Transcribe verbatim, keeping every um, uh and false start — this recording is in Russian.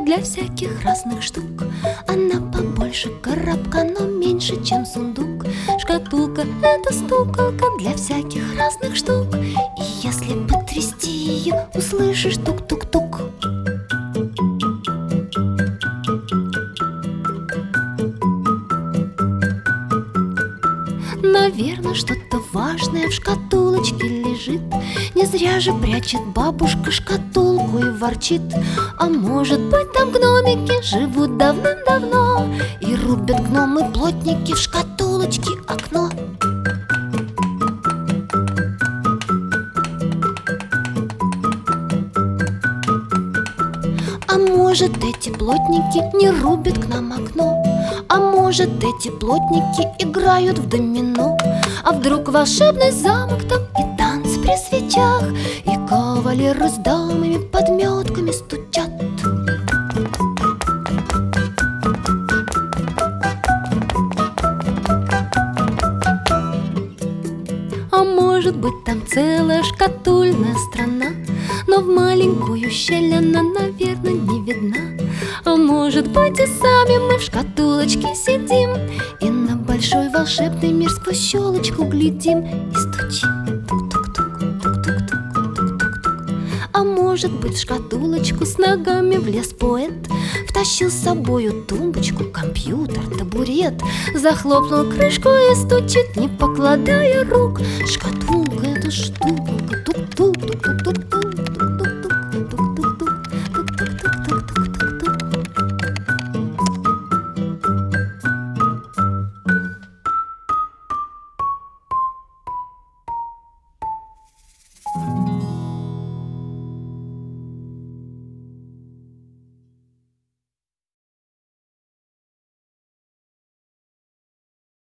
для всяких разных штук. Она побольше коробка, но меньше, чем сундук. Шкатулка — это стуколка для всяких разных штук. И если потрясти ее, услышишь тук-тук-тук. Наверное, что-то важное в шкатулочке лежит. Не зря же прячет бабушка шкатулку и ворчит. А может быть, там гномики живут давным-давно, и рубят гномы-плотники в шкатулочке окно. А может, эти плотники не рубят к нам окно? А может, эти плотники играют в домино? А вдруг волшебный замок там и танцы при свечах, и кавалеры с дамами подметками стучат? А может быть, там целая шкатульная страна, но в маленькую щель она, наверное, не видна. А может быть, и сами мы в шкатулочке сидим, и на большой волшебный мир сквозь щелочку глядим и стучим. Тук-тук-тук, тук-тук-тук, тук-тук-тук. А может быть, в шкатулочку с ногами влез поэт, втащил с собою тумбочку, компьютер, табурет, захлопнул крышку и стучит, не покладая рук. Шкатулка — это штука, тук-тук-тук-тук-тук.